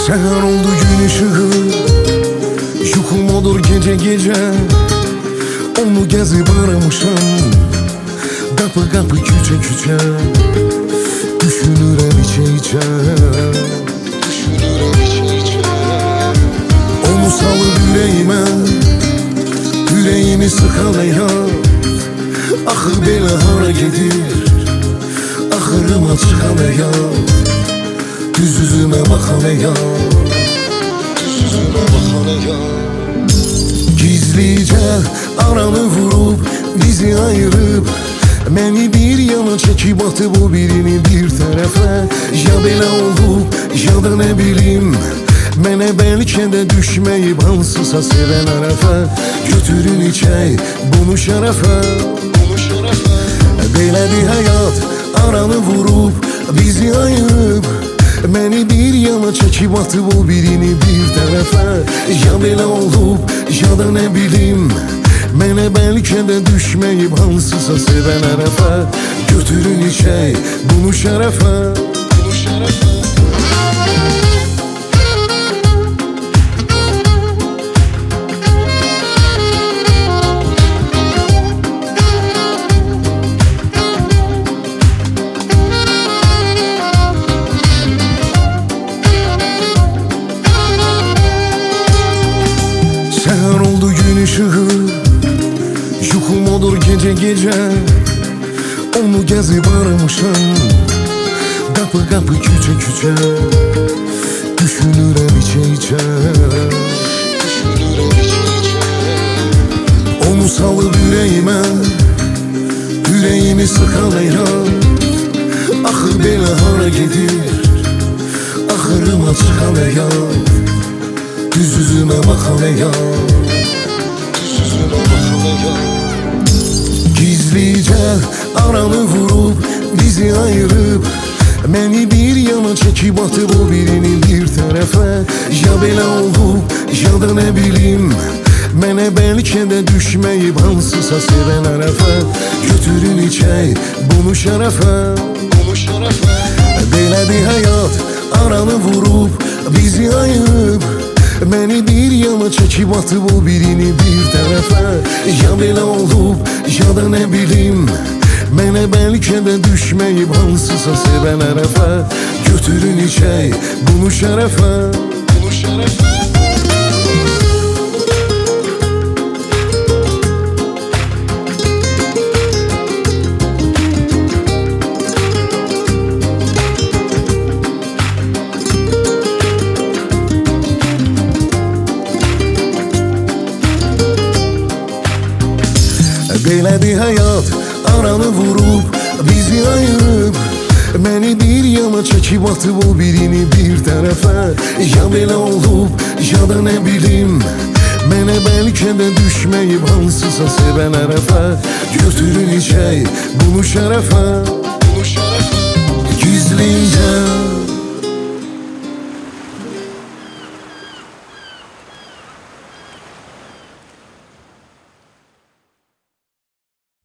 Seher oldu gün ışığı, yukum olur gece gece. Onu gezip aramışam, kapı kapı küçe küçe. Düşünürem içe içe, düşünürem içe içe. Onu salıp yüreğime, yüreğimi sıkalayan. Ahır belə hara gedir, ahırıma çıxalayan. Düz yüzüme bakalayan, düz yüzüme bakalayan. Gizlice aranı vurup, bizi ayırıp, beni bir yana çekip atıp o birini bir tərəfə. Ya belə olub, ya da ne bileyim, mənə bəlkə də düşməyib hansısa sevən ərəfə. Götürün içək bunu şərəfə, bunu şərəfə. Belədir həyat, aranı vurup, bizi ayırıp, beni bir yana çekip atıp o birini bir tərəfə. Ya belə olub, ya da ne bileyim, mənə bəlkə də düşməyib hansısa sevən ərəfə. Götürün içək bunu şərəfə, bunu şərəfə. Seher oldu gün ışığı, yukum olur gece gece. Onu gezip aramışam, kapı kapı küçe küçe. Düşünürem içe içe, düşünürem içe içe. Onu salıp yüreğime, yüreğimi sıkalayan. Ahır belə hara gedir, ahırıma çıxalayan. Düz yüzüme bakalayan, düz yüzüme bakalayan. Gizlice aranı vurup, bizi ayırıp, beni bir yana çekip atıp o birini bir tərəfə. Ya belə olub, ya da ne bileyim, mənə bəlkə də düşməyib hansısa sevən ərəfə. Götürün içək bunu şərəfə, bunu şərəfə. Belədir həyat, aranı vurup, bizi ayırıp, beni bir yana çekip atıp o birini bir tərəfə. Ya belə olub, ya da ne bileyim, mənə bəlkə də düşməyib hansısa sevən ərəfə. Götürün içək bunu şərəfə, bunu şərəfə. Belədir həyat, aranı vurup, bizi ayırıp, beni bir yana çekip atıp o birini bir tərəfə. Ya belə olub, ya da ne bileyim, mənə bəlkə də düşməyib hansısa sevən ərəfə. Götürün içək bunu şərəfə, bunu şərəfə. Gizlincə